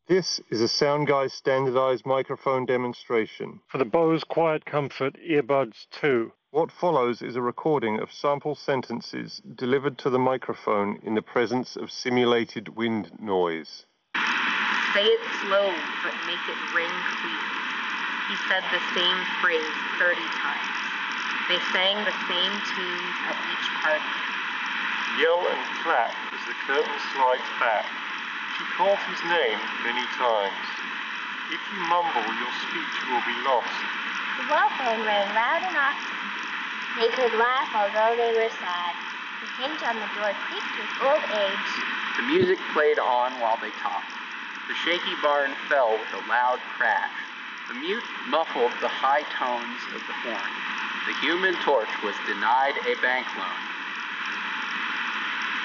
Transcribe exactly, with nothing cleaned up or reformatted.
This is a Soundguys standardized microphone demonstration. For the Bose Quiet Comfort Earbuds two. What follows is a recording of sample sentences delivered to the microphone in the presence of simulated wind noise. Say it slow, but make it ring clear. He said the same phrase thirty times. They sang the same tunes at each party. Yell and clap as the curtain slides back. She calls his name many times. If you mumble, your speech will be lost. The telephone rang loud and often. They could laugh although they were sad. The hinge on the door creaked with old age. The music played on while they talked. The shaky barn fell with a loud crash. The mute muffled the high tones of the horn. The human torch was denied a bank loan.